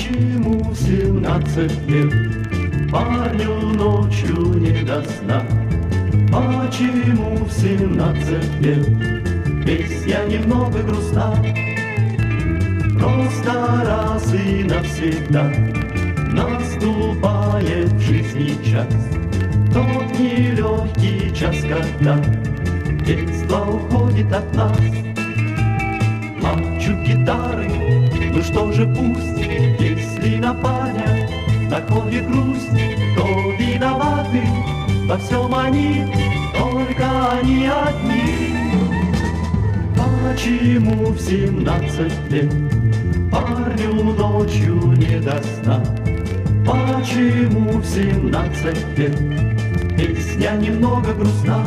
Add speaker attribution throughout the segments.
Speaker 1: Почему в 17 лет парню ночью не до сна? Почему в 17 лет песня немного грустна? Просто раз и навсегда наступает в жизни час, тот нелегкий час, когда детство уходит от нас. Плачут гитары, ну что же пусть, если на парня находит грусть, то виноваты во всем они, только они одни. Почему в 17 лет парню ночью не до сна? Почему в 17 лет песня немного грустна?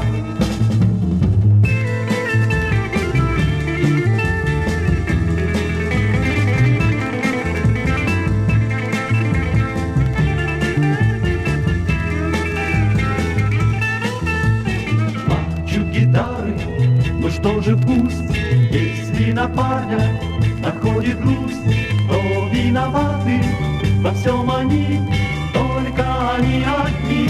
Speaker 1: Гитары, ну что же пусть, если на парня находит грусть, то виноваты во всем они, только они одни.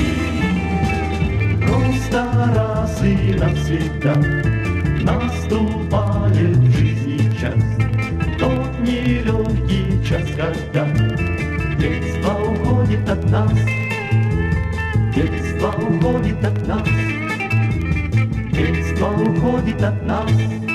Speaker 1: Просто раз и навсегда наступает в жизни час, тот нелегкий час, когда детство уходит от нас, детство уходит от нас. Детство уходит от нас.